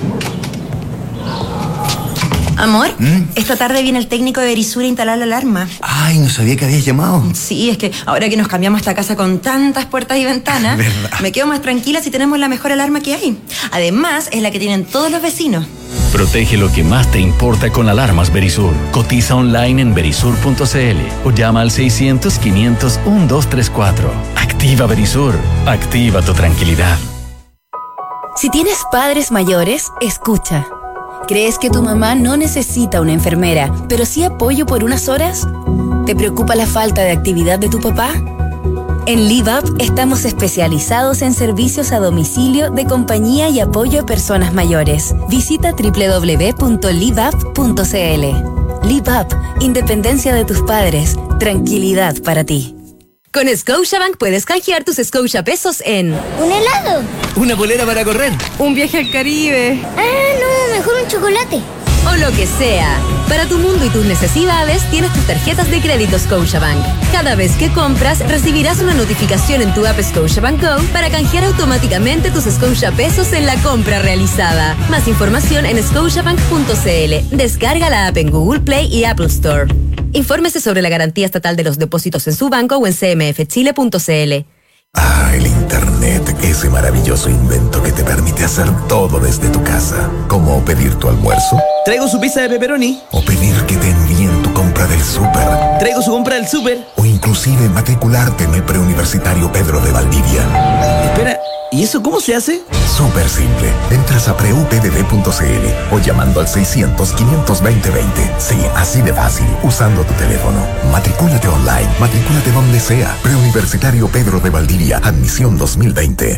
Amor, ¿Mm? esta tarde viene el técnico de Verisur a instalar la alarma. Ay, no sabía que habías llamado. Sí, es que ahora que nos cambiamos esta casa con tantas puertas y ventanas, ¿verdad? me quedo más tranquila si tenemos la mejor alarma que hay. Además, es la que tienen todos los vecinos. Protege lo que más te importa con alarmas Verisur. Cotiza online en verisur punto cl o llama al seiscientos, quinientos, doce treinta y cuatro. Activa Verisur. Activa tu tranquilidad. Si tienes padres mayores, escucha. ¿Crees que tu mamá no necesita una enfermera, pero sí apoyo por unas horas? ¿Te preocupa la falta de actividad de tu papá? En LiveUp estamos especializados en servicios a domicilio de compañía y apoyo a personas mayores. Visita doble u doble u doble u punto live up punto cl. LiveUp, independencia de tus padres, tranquilidad para ti. Con Scotiabank puedes canjear tus Scotia pesos en un helado, una bolera para correr, un viaje al Caribe. Ah, no, mejor un chocolate. O lo que sea. Para tu mundo y tus necesidades, tienes tus tarjetas de crédito Scotiabank. Cada vez que compras, recibirás una notificación en tu app Scotiabank Go para canjear automáticamente tus Scotia pesos en la compra realizada. Más información en scotiabank punto cl. Descarga la app en Google Play y Apple Store. Infórmese sobre la garantía estatal de los depósitos en su banco o en c m f chile punto cl. Ah, el Internet, ese maravilloso invento que te permite hacer todo desde tu casa. Como pedir tu almuerzo. Traigo su pizza de pepperoni. O pedir que te envíen tu compra del súper. Traigo su compra del súper. O inclusive matricularte en el preuniversitario Pedro de Valdivia. Espera, ¿y eso cómo se hace? Súper simple. Entras a pre u p d d punto c l o llamando al seiscientos, quinientos veinte veinte. Sí, así de fácil, usando tu teléfono. Matricúlate online, matricúlate donde sea. Preuniversitario Pedro de Valdivia, admisión dos mil veinte.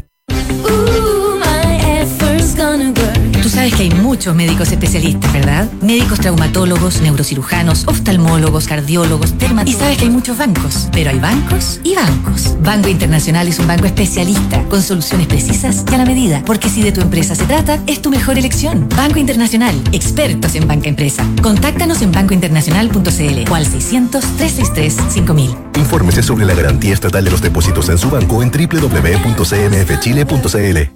Tú sabes que hay muchos médicos especialistas, ¿verdad? Médicos traumatólogos, neurocirujanos, oftalmólogos, cardiólogos, dermatólogos. Y sabes que hay muchos bancos, pero hay bancos y bancos. Banco Internacional es un banco especialista, con soluciones precisas y a la medida. Porque si de tu empresa se trata, es tu mejor elección. Banco Internacional, expertos en banca empresa. Contáctanos en banco internacional punto cl o al seiscientos, trescientos sesenta y tres, cinco mil. Infórmese sobre la garantía estatal de los depósitos en su banco en doble u doble u doble u punto c m f chile punto c l.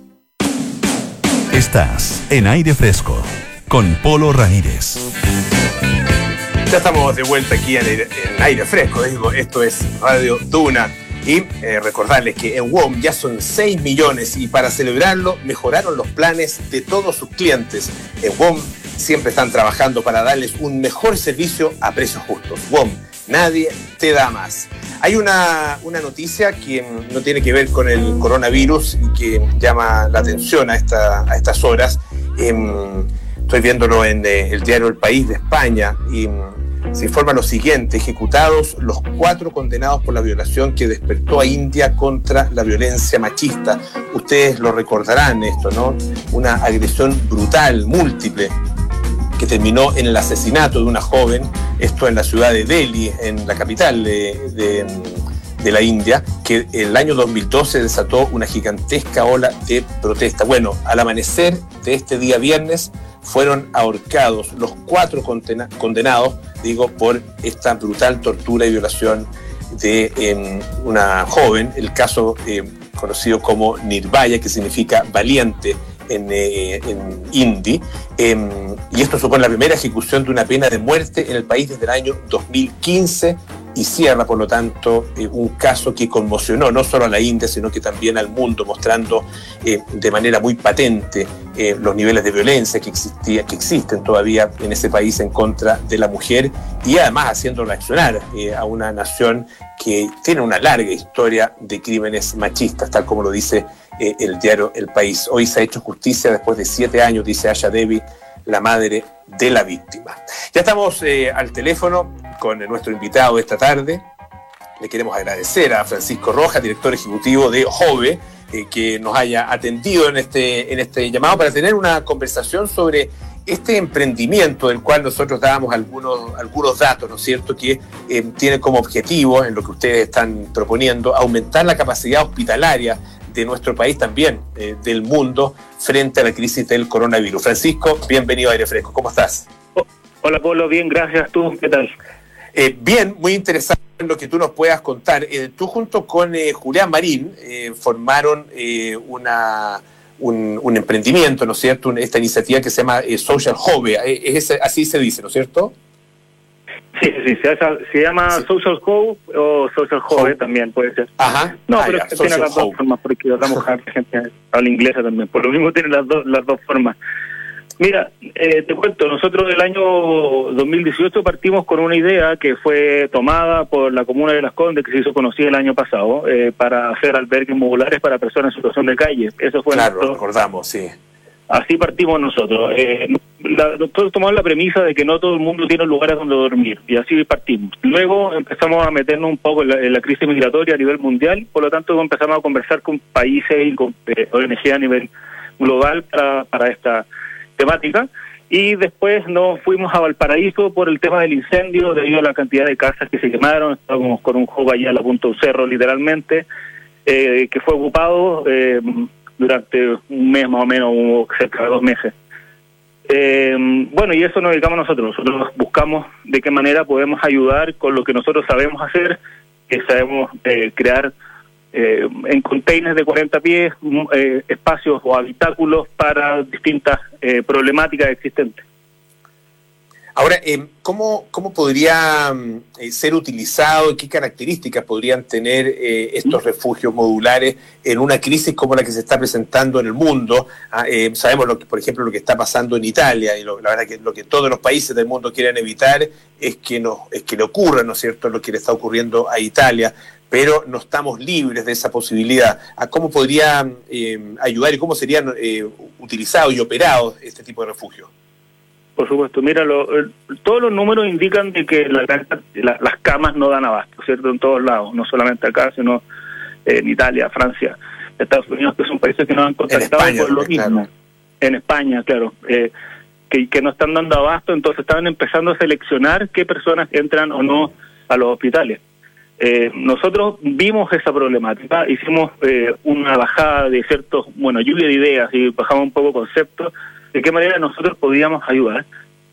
Estás en Aire Fresco con Polo Ramírez. Ya estamos de vuelta aquí en Aire, en aire Fresco. Digo, esto es Radio Duna. Y eh, recordarles que en W O M ya son seis millones y para celebrarlo mejoraron los planes de todos sus clientes. En W O M siempre están trabajando para darles un mejor servicio a precios justos. W O M, nadie te da más. Hay una, una noticia que no tiene que ver con el coronavirus y que llama la atención a, esta, a estas horas. Eh, estoy viéndolo en eh, el diario El País de España y se informa lo siguiente: ejecutados los cuatro condenados por la violación que despertó a India contra la violencia machista. Ustedes lo recordarán esto, ¿no? Una agresión brutal, múltiple, que terminó en el asesinato de una joven, esto en la ciudad de Delhi, en la capital de, de, de la India, que el año dos mil doce desató una gigantesca ola de protesta. Bueno, al amanecer de este día viernes fueron ahorcados los cuatro condena- condenados, digo, por esta brutal tortura y violación de eh, una joven, el caso eh, conocido como Nirbhaya, que significa valiente en, eh, en hindi, eh, y esto supone la primera ejecución de una pena de muerte en el país desde el año dos mil quince y cierra, por lo tanto, eh, un caso que conmocionó no solo a la India, sino que también al mundo, mostrando eh, de manera muy patente eh, los niveles de violencia que, existía, que existen todavía en ese país en contra de la mujer, y además haciendo reaccionar eh, a una nación que tiene una larga historia de crímenes machistas, tal como lo dice eh, el diario El País. Hoy se ha hecho justicia después de siete años, dice Asha Devi, la madre de la víctima. Ya estamos eh, al teléfono con nuestro invitado de esta tarde. Le queremos agradecer a Francisco Rojas, director ejecutivo de Jove, eh, que nos haya atendido en este, en este llamado para tener una conversación sobre este emprendimiento del cual nosotros dábamos algunos, algunos datos, ¿no es cierto?, que eh, tiene como objetivo, en lo que ustedes están proponiendo, aumentar la capacidad hospitalaria de nuestro país, también eh, del mundo, frente a la crisis del coronavirus. Francisco, bienvenido a Aire Fresco. ¿Cómo estás? Oh, hola, Polo. Bien, gracias. ¿Tú qué tal? Eh, bien, muy interesante en lo que tú nos puedas contar. Eh, tú junto con eh, Julián Marín eh, formaron eh, una... Un, un emprendimiento, ¿no es cierto?, un, esta iniciativa que se llama eh, Social Hub, eh, es, así se dice, ¿no es cierto? Sí, sí, se, se llama sí. Social Hub o Social Hub, eh, también puede ser. Ajá. No, ah, pero ya, es que tiene las dos formas, porque hablamos a la gente habla inglesa también, por lo mismo tiene las dos, las dos formas. Mira, eh, te cuento, nosotros el año dos mil dieciocho partimos con una idea que fue tomada por la comuna de Las Condes, que se hizo conocida el año pasado, eh, para hacer albergues modulares para personas en situación de calle. Eso fue claro, nuestro... recordamos, sí. Así partimos nosotros. Eh, la, nosotros tomamos la premisa de que no todo el mundo tiene lugares donde dormir, y así partimos. Luego empezamos a meternos un poco en la, en la crisis migratoria a nivel mundial, por lo tanto empezamos a conversar con países y con eh, O N G a nivel global para, para esta temática, y después nos fuimos a Valparaíso por el tema del incendio, debido a la cantidad de casas que se quemaron. Estábamos con un juego allá a la punta de un cerro, literalmente, eh, que fue ocupado eh, durante un mes más o menos, o cerca de dos meses. Eh, bueno, y eso nos dedicamos nosotros. Nosotros buscamos de qué manera podemos ayudar con lo que nosotros sabemos hacer, que sabemos eh, crear Eh, en containers de cuarenta pies, eh, espacios o habitáculos para distintas eh, problemáticas existentes. Ahora, eh, ¿cómo, cómo podría eh, ser utilizado y qué características podrían tener eh, estos refugios modulares en una crisis como la que se está presentando en el mundo? Ah, eh, sabemos, lo que, por ejemplo, lo que está pasando en Italia, y lo, la verdad que lo que todos los países del mundo quieren evitar es que, no, es que le ocurra, ¿no es cierto?, lo que le está ocurriendo a Italia, pero no estamos libres de esa posibilidad. ¿A cómo podría eh, ayudar y cómo serían eh, utilizados y operados este tipo de refugios? Por supuesto, mira, lo, el, todos los números indican de que la, la, las camas no dan abasto, ¿cierto?, en todos lados, no solamente acá, sino eh, en Italia, Francia, Estados Unidos, que son países que nos han contactado España, por lo mismo. Claro. En España, claro, eh, que, que no están dando abasto, entonces estaban empezando a seleccionar qué personas entran o no a los hospitales. Eh, nosotros vimos esa problemática, hicimos eh, una bajada de ciertos, bueno, lluvia de ideas, y bajamos un poco conceptos de qué manera nosotros podíamos ayudar.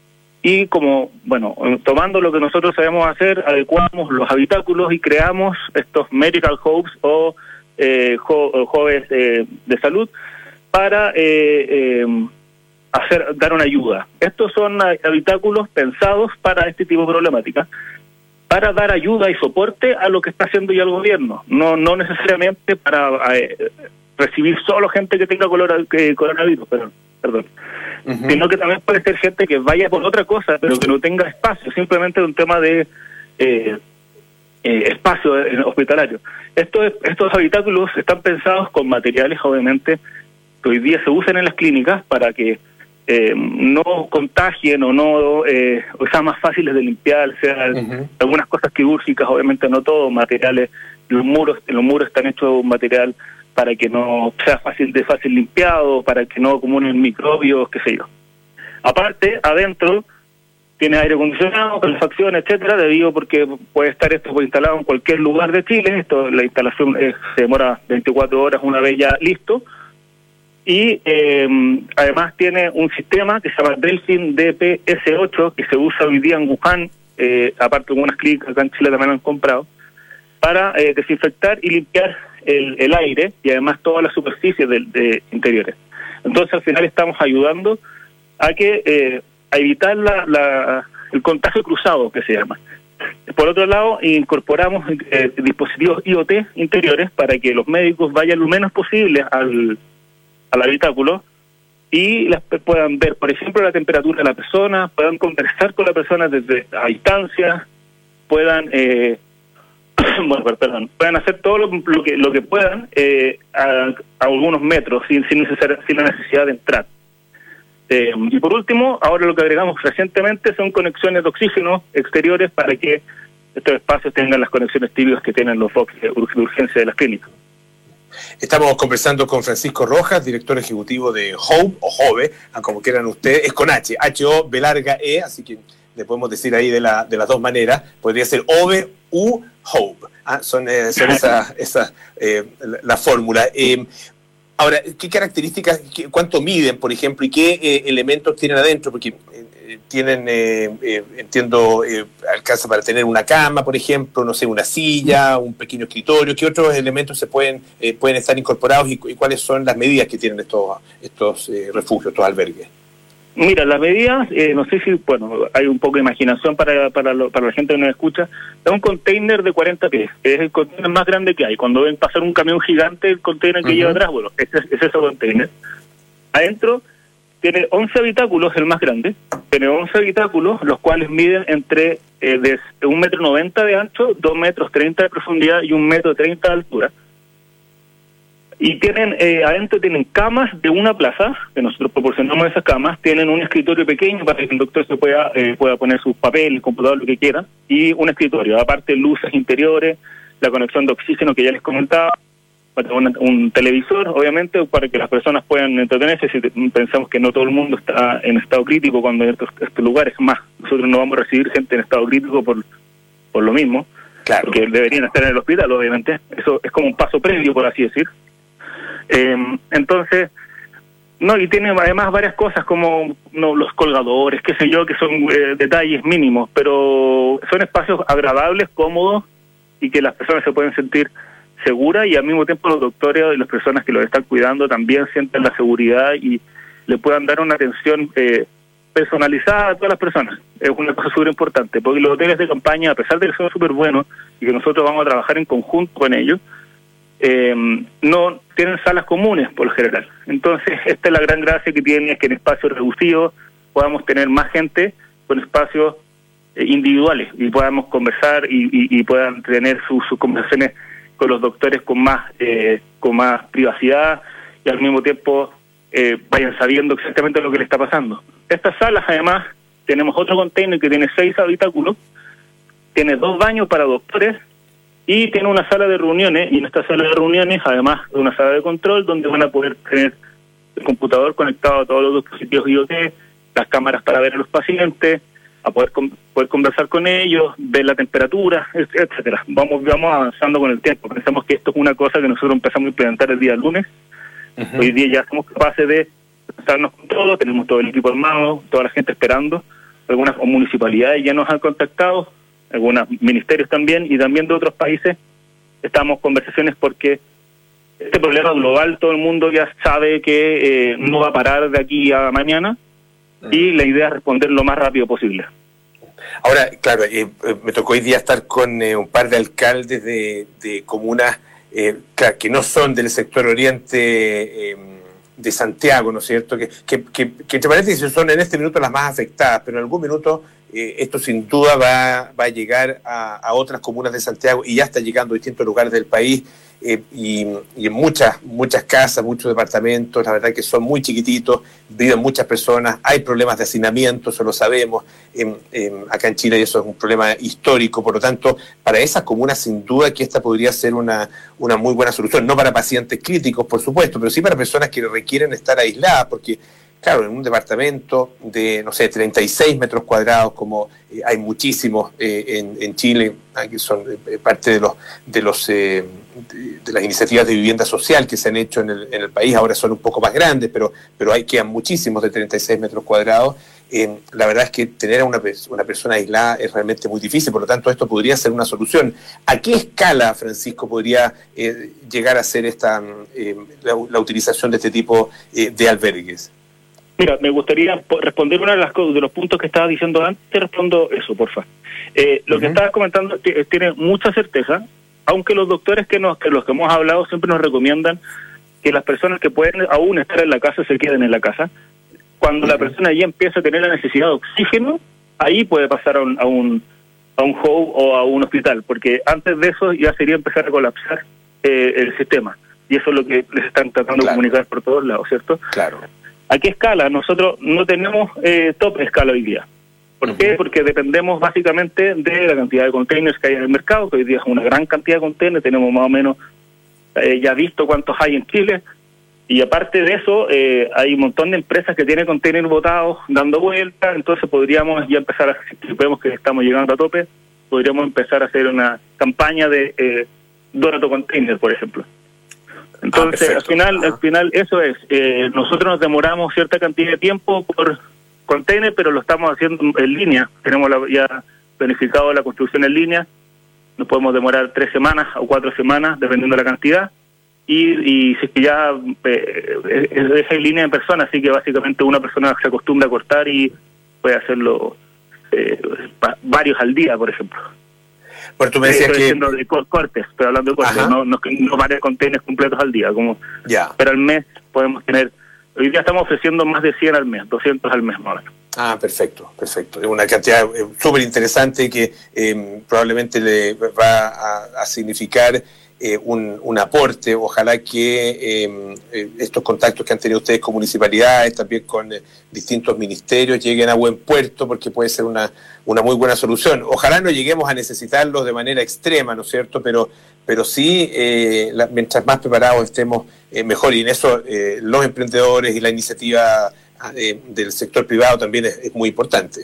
Y como, bueno, tomando lo que nosotros sabemos hacer, adecuamos los habitáculos y creamos estos medical hubs o eh, hubs eh, de salud para eh, eh, hacer dar una ayuda. Estos son habitáculos pensados para este tipo de problemática, para dar ayuda y soporte a lo que está haciendo ya el gobierno, no no necesariamente para eh, recibir solo gente que tenga color, que, coronavirus, perdón, perdón. Uh-huh. Sino que también puede ser gente que vaya por otra cosa, pero que no tenga espacio, simplemente un tema de eh, eh, espacio hospitalario. Estos, estos habitáculos están pensados con materiales, obviamente, que hoy día se usan en las clínicas para que Eh, no contagien o no eh, o sean más fáciles de limpiar, sean uh-huh. algunas cosas quirúrgicas, obviamente no todo, materiales, los muros, los muros están hechos de un material para que no sea fácil de fácil limpiado, para que no acumulen microbios, qué sé yo. Aparte, adentro tiene aire acondicionado, calefacción, etcétera, debido porque puede estar esto puede instalado en cualquier lugar de Chile. Esto, la instalación es, se demora veinticuatro horas, una vez ya listo. Y eh, además tiene un sistema que se llama Delfin D P S ocho, que se usa hoy día en Wuhan, eh, aparte de algunas clínicas acá en Chile también lo han comprado, para eh, desinfectar y limpiar el, el aire y además todas las superficies de, de interiores. Entonces al final estamos ayudando a que eh, a evitar la, la, el contagio cruzado, que se llama. Por otro lado, incorporamos eh, dispositivos I O T interiores para que los médicos vayan lo menos posible al al habitáculo y las puedan ver, por ejemplo, la temperatura de la persona, puedan conversar con la persona desde a distancia, puedan eh, bueno, perdón, puedan hacer todo lo, lo que lo que puedan eh, a, a algunos metros sin sin, necesidad, sin la necesidad de entrar. Eh, y por último, ahora lo que agregamos recientemente son conexiones de oxígeno exteriores para que estos espacios tengan las conexiones tibias que tienen los boxes de urgencia de las clínicas. Estamos conversando con Francisco Rojas, director ejecutivo de Hope, o Jove, como quieran ustedes, es con H, H O B larga E, así que le podemos decir ahí de, la, de las dos maneras, podría ser Ove u Hope, ah, son, eh, son esas esa, eh, la, la fórmula. Eh, ahora, ¿qué características, qué, cuánto miden, por ejemplo, y qué eh, elementos tienen adentro? Porque eh, tienen, eh, eh, entiendo, eh, alcanza para tener una cama, por ejemplo, no sé, una silla, un pequeño escritorio. ¿Qué otros elementos se pueden eh, pueden estar incorporados y, y cuáles son las medidas que tienen estos, estos eh, refugios, estos albergues? Mira, las medidas, eh, no sé si, bueno, hay un poco de imaginación para para, lo, para la gente que nos escucha. Es un container de cuarenta pies, es el container más grande que hay. Cuando ven pasar un camión gigante, el container que uh-huh. lleva atrás, bueno, ese es ese container. Adentro tiene once habitáculos, el más grande. Tiene once habitáculos, los cuales miden entre eh, de un metro noventa de ancho, dos metros treinta de profundidad y un metro treinta de altura. Y tienen, eh, adentro tienen camas de una plaza, que nosotros proporcionamos esas camas, tienen un escritorio pequeño para que el doctor se pueda eh, pueda poner sus papeles, computador, lo que quiera, y un escritorio, aparte luces interiores, la conexión de oxígeno que ya les comentaba, un, un televisor, obviamente, para que las personas puedan entretenerse. Si pensamos que no todo el mundo está en estado crítico cuando hay estos, estos lugares, más, nosotros no vamos a recibir gente en estado crítico por, por lo mismo, claro, porque deberían estar en el hospital, obviamente, eso es como un paso previo, por así decir. Eh, entonces, no, y tiene además varias cosas como no, los colgadores, qué sé yo, que son eh, detalles mínimos, pero son espacios agradables, cómodos, y que las personas se pueden sentir seguras, y al mismo tiempo los doctores y las personas que los están cuidando también sienten la seguridad y le puedan dar una atención eh, personalizada a todas las personas. Es una cosa súper importante, porque los hoteles de campaña, a pesar de que son súper buenos y que nosotros vamos a trabajar en conjunto con ellos, Eh, no tienen salas comunes por lo general. Entonces esta es la gran gracia que tiene, es que en espacios reducidos podamos tener más gente con espacios eh, individuales y podamos conversar y, y, y puedan tener sus, sus conversaciones con los doctores con más eh, con más privacidad y al mismo tiempo eh, vayan sabiendo exactamente lo que le está pasando. Estas salas, además, tenemos otro container que tiene seis habitáculos, tiene dos baños para doctores y tiene una sala de reuniones, y en esta sala de reuniones, además de una sala de control, donde van a poder tener el computador conectado a todos los dispositivos I O T, las cámaras para ver a los pacientes, a poder poder conversar con ellos, ver la temperatura, etcétera. Vamos vamos avanzando con el tiempo. Pensamos que esto es una cosa que nosotros empezamos a implementar el día lunes. Uh-huh. Hoy día ya somos capaces de estarnos con todo, tenemos todo el equipo armado, toda la gente esperando. Algunas municipalidades ya nos han contactado, algunos ministerios también, y también de otros países estamos en conversaciones porque este problema global todo el mundo ya sabe que eh, no va a parar de aquí a mañana, y la idea es responder lo más rápido posible. Ahora, claro, eh, me tocó hoy día estar con eh, un par de alcaldes de, de comunas eh, claro, que no son del sector oriente eh, de Santiago, ¿no es cierto? Que, que, que, que entre paréntesis son en este minuto las más afectadas, pero en algún minuto eh, esto sin duda va, va a llegar a, a otras comunas de Santiago, y ya está llegando a distintos lugares del país, eh, y, y en muchas muchas casas, muchos departamentos, la verdad que son muy chiquititos, viven muchas personas, hay problemas de hacinamiento, eso lo sabemos, en, en, acá en Chile eso es un problema histórico, por lo tanto, para esas comunas sin duda que esta podría ser una, una muy buena solución, no para pacientes críticos, por supuesto, pero sí para personas que requieren estar aisladas, porque claro, en un departamento de, no sé, treinta y seis metros cuadrados, como eh, hay muchísimos eh, en, en Chile, que son eh, parte de los de los eh, de, de las iniciativas de vivienda social que se han hecho en el, en el país, ahora son un poco más grandes, pero pero hay quedan muchísimos de treinta y seis metros cuadrados. Eh, la verdad es que tener a una, una persona aislada es realmente muy difícil, por lo tanto esto podría ser una solución. ¿A qué escala, Francisco, podría eh, llegar a ser esta eh, la, la utilización de este tipo eh, de albergues? Mira, me gustaría responder una de las cosas, de los puntos que estabas diciendo antes, te respondo eso, porfa. Eh, lo uh-huh. que estabas comentando t- tiene mucha certeza, aunque los doctores que, nos, que los que hemos hablado siempre nos recomiendan que las personas que pueden aún estar en la casa se queden en la casa. Cuando uh-huh. la persona ya empieza a tener la necesidad de oxígeno, ahí puede pasar a un, a un, a un home o a un hospital, porque antes de eso ya sería empezar a colapsar eh, el sistema. Y eso es lo que les están tratando claro. de comunicar por todos lados, ¿cierto? Claro. ¿A qué escala? Nosotros no tenemos eh, top escala hoy día. ¿Por uh-huh. qué? Porque dependemos básicamente de la cantidad de containers que hay en el mercado, que hoy día es una gran cantidad de containers, tenemos más o menos eh, ya visto cuántos hay en Chile. Y aparte de eso, eh, hay un montón de empresas que tienen containers botados dando vueltas, entonces podríamos ya empezar a, si vemos que estamos llegando a tope, podríamos empezar a hacer una campaña de eh, dona tu container, por ejemplo. Entonces, ah, al final, al final eso es, eh, nosotros nos demoramos cierta cantidad de tiempo por container, pero lo estamos haciendo en línea, tenemos la, ya planificado la construcción en línea, nos podemos demorar tres semanas o cuatro semanas, dependiendo de la cantidad. Y, y si es que ya eh, es en línea en persona, así que básicamente una persona se acostumbra a cortar y puede hacerlo eh, varios al día, por ejemplo. Bueno, tú me decías estoy que... diciendo de cortes, pero hablando de cortes, Ajá. no, no, no varios containers completos al día, como ya. Pero al mes podemos tener, hoy día estamos ofreciendo más de cien al mes, doscientos al mes más o menos. Ah, perfecto, perfecto. Es una cantidad eh, súper interesante que eh, probablemente le va a, a significar eh, un, un aporte. Ojalá que eh, eh, estos contactos que han tenido ustedes con municipalidades, también con eh, distintos ministerios, lleguen a buen puerto, porque puede ser una, una muy buena solución. Ojalá no lleguemos a necesitarlos de manera extrema, ¿no es cierto? Pero, pero sí, eh, la, mientras más preparados estemos, eh, mejor. Y en eso eh, los emprendedores y la iniciativa Eh, del sector privado también es, es muy importante.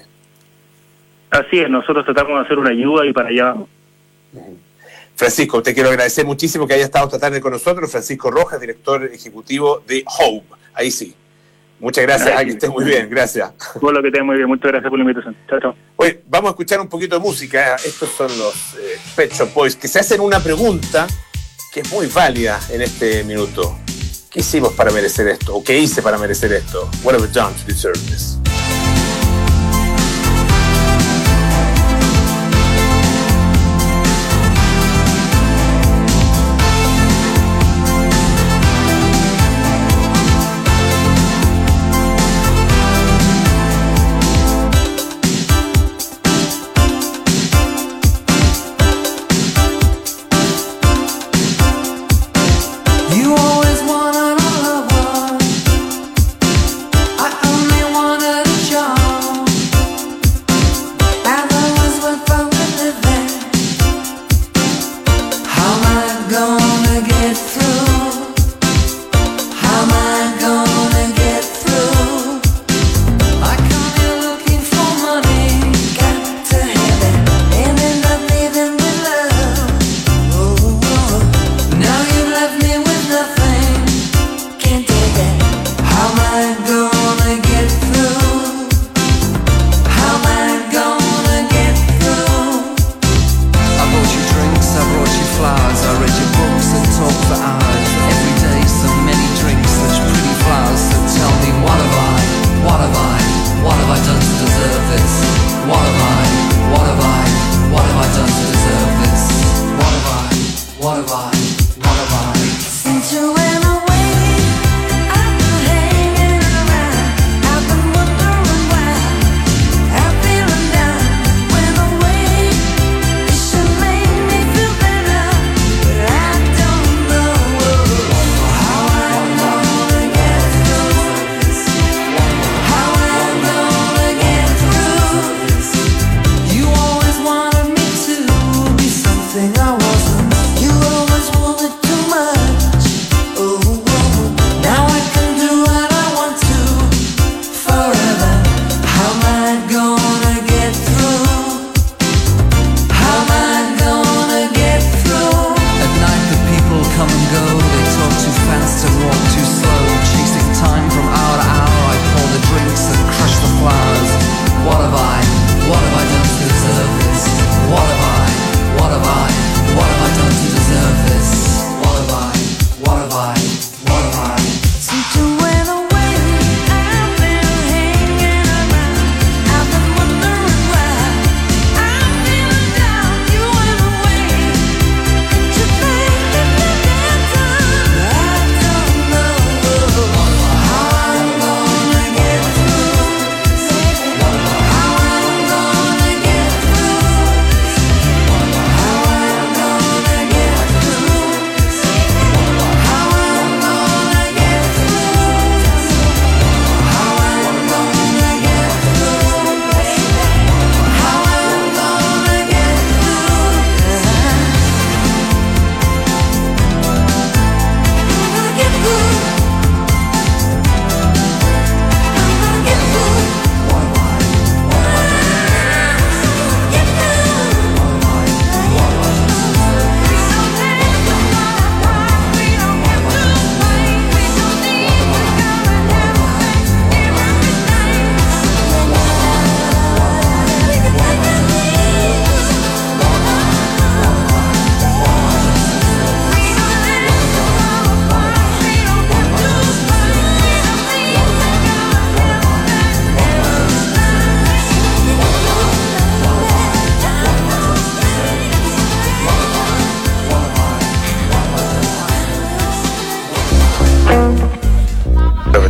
Así es, nosotros tratamos de hacer una ayuda y para allá vamos. Francisco, te quiero agradecer muchísimo que haya estado esta tarde con nosotros. Francisco Rojas, director ejecutivo de Hope. Ahí sí. Muchas gracias, Ay, ah, que estés muy bien, gracias. Todo lo que te muy bien, muchas gracias por la invitación. Chao, chao. Oye, vamos a escuchar un poquito de música. Estos son los eh, Pet Shop Boys, que se hacen una pregunta que es muy válida en este minuto. ¿Qué hicimos para merecer esto? ¿O qué hice para merecer esto? What have I done to deserve this? You always wanted all I want. I only wanted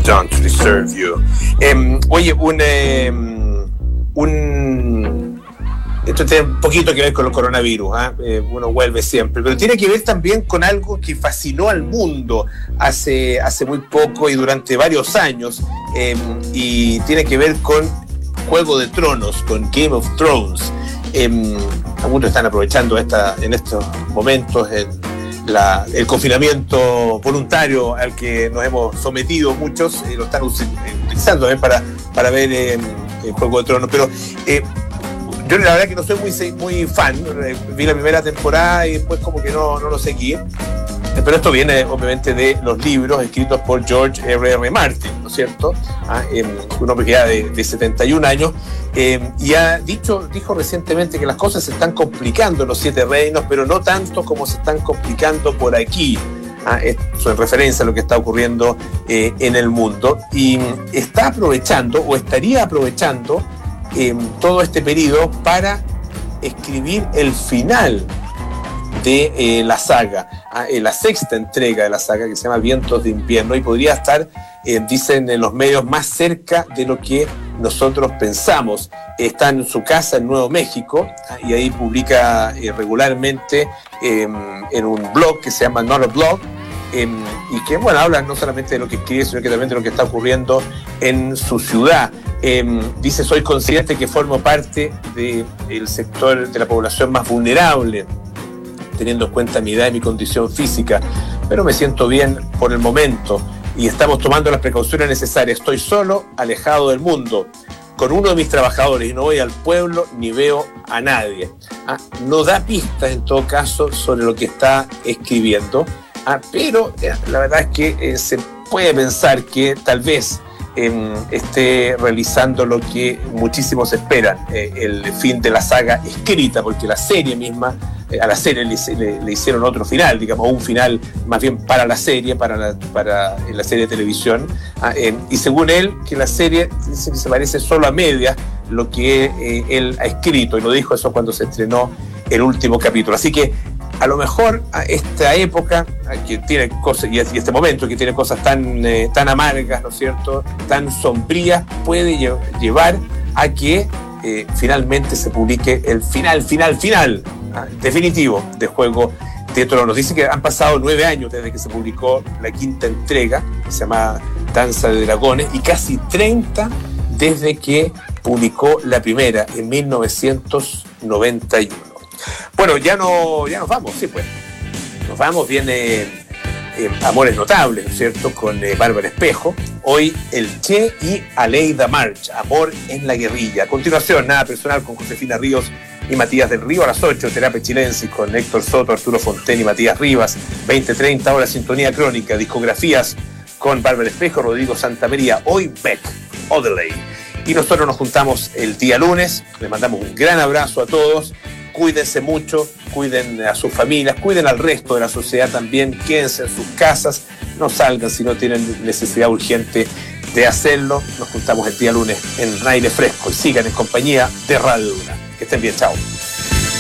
done to deserve you. Eh, oye, un, eh, un... Esto tiene un poquito que ver con el coronavirus, ¿eh? Eh, uno vuelve siempre, pero tiene que ver también con algo que fascinó al mundo hace, hace muy poco y durante varios años, eh, y tiene que ver con Juego de Tronos, con Game of Thrones. Eh, algunos están aprovechando esta, en estos momentos el, la, el confinamiento voluntario al que nos hemos sometido muchos, eh, lo están utilizando eh, para, para ver eh, el Juego de Tronos, pero... Eh, Yo la verdad que no soy muy, muy fan, vi la primera temporada y después como que no, no lo seguí, pero esto viene obviamente de los libros escritos por George R R Martin, ¿no es cierto? Ah, eh, un hombre que ya de, de setenta y un años, eh, y ha dicho, dijo recientemente que las cosas se están complicando en los Siete Reinos, pero no tanto como se están complicando por aquí. Ah, esto en referencia a lo que está ocurriendo eh, en el mundo, y está aprovechando o estaría aprovechando Eh, todo este periodo para escribir el final de eh, la saga, eh, la sexta entrega de la saga, que se llama Vientos de Invierno, y podría estar, eh, dicen en los medios, más cerca de lo que nosotros pensamos. Está en su casa en Nuevo México, y ahí publica eh, regularmente eh, en un blog que se llama Not a Blog, eh, y que, bueno, habla no solamente de lo que escribe, sino que también de lo que está ocurriendo en su ciudad. Eh, dice, soy consciente que formo parte del sector de la población más vulnerable, teniendo en cuenta mi edad y mi condición física, pero me siento bien por el momento y estamos tomando las precauciones necesarias. Estoy solo, alejado del mundo, con uno de mis trabajadores, y no voy al pueblo ni veo a nadie. Ah, no da pistas en todo caso sobre lo que está escribiendo, ah, pero eh, la verdad es que eh, se puede pensar que tal vez Eh, esté realizando lo que muchísimos esperan, eh, el fin de la saga escrita, porque la serie misma, eh, a la serie le, le, le hicieron otro final, digamos, un final más bien para la serie, para la, para la serie de televisión, ah, eh, y según él, que la serie dice que se parece solo a media lo que eh, él ha escrito, y lo dijo eso cuando se estrenó el último capítulo. Así que a lo mejor a esta época que tiene cosas, y este momento que tiene cosas tan, eh, tan amargas, ¿no es cierto?, tan sombrías, puede lle- llevar a que eh, finalmente se publique el final, final, final, ah, definitivo de Juego de Tronos. Dice que han pasado nueve años desde que se publicó la quinta entrega, que se llama Danza de Dragones, y casi treinta desde que publicó la primera, en mil novecientos noventa y uno. Bueno, ya no ya nos vamos, sí, pues. Nos vamos, viene eh, Amores Notables, ¿no es cierto?, con eh, Bárbara Espejo. Hoy el Che y Aleida March, Amor en la Guerrilla. A continuación, Nada Personal con Josefina Ríos y Matías del Río. A las ocho, Terapia Chilensis con Héctor Soto, Arturo Fonten y Matías Rivas. veinte treinta horas, Sintonía Crónica, Discografías con Bárbara Espejo, Rodrigo Santamaría. Hoy Beck, Odeley. Y nosotros nos juntamos el día lunes. Les mandamos un gran abrazo a todos. Cuídense mucho, cuiden a sus familias, cuiden al resto de la sociedad también, quédense en sus casas, no salgan si no tienen necesidad urgente de hacerlo. Nos juntamos el día lunes en Aire Fresco y sigan en compañía de Radio Duna. Que estén bien, chao.